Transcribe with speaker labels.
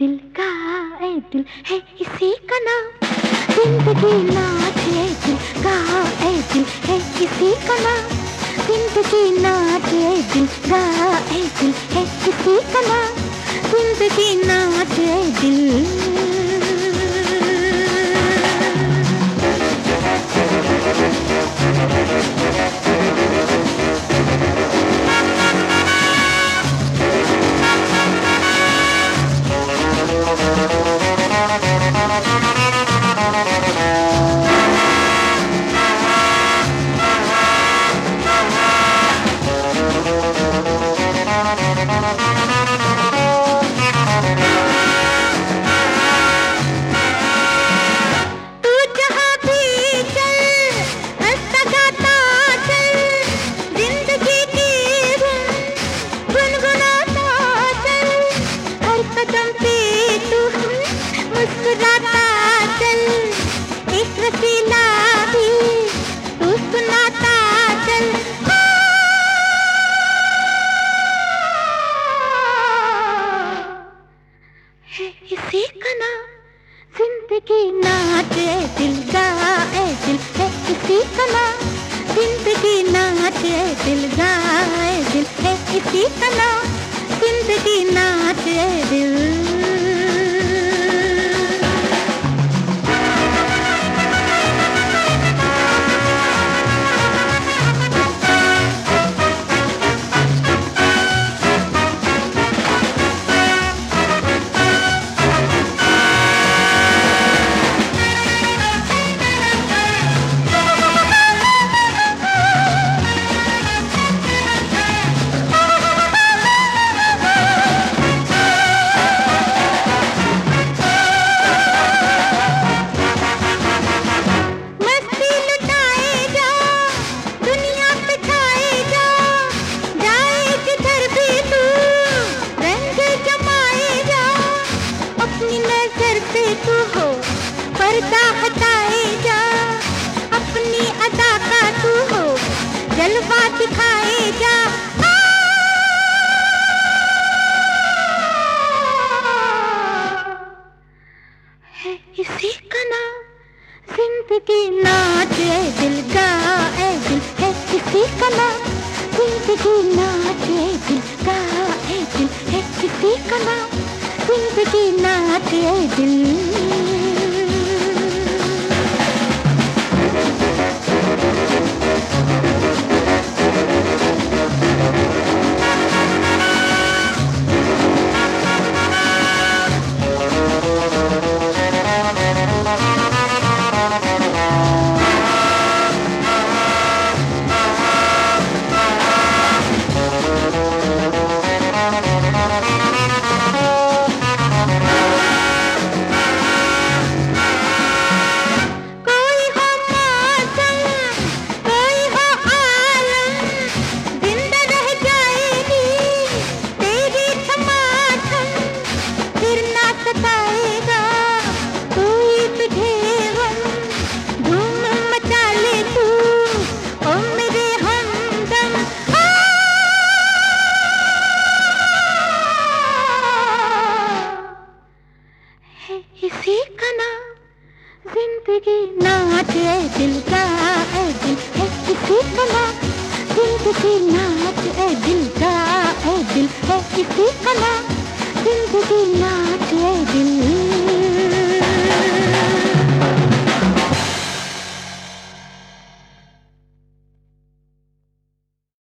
Speaker 1: दिल का ए दिल है इसी का नाम जिंदगी नाच ए दिल का ए दिल है इसी का नाम जिंदगी नाच ए दिल का ए दिल है इसी का नाम जिंदगी नाच ए दिल। मुस्कुराता चल एक रसीला भी तू सुनाता चल है इसी का नाम जिंदगी नाच ए दिल का ए दिल है इसी का नाम जिंदगी नाच ए दिल का ए दिल है इसी का नाम जिंदगी नाच ए दिल। तू हो पर्दा हटाए जा अपनी अदा का तू हो जलवा दिखाए जा है इसी का नाम जिंदगी नाच ए दिल का ए दिल है इसी का नाम जिंदगी नाच ए दिल का ए दिल है इसी का नाम जिंदगी नाच ए दिल। इसी का नाम जिंदगी नाच ए दिल का ए दिल है इसी का नाम जिंदगी नाच ए दिल का ए दिल है इसी का नाम जिंदगी नाच ए दिल।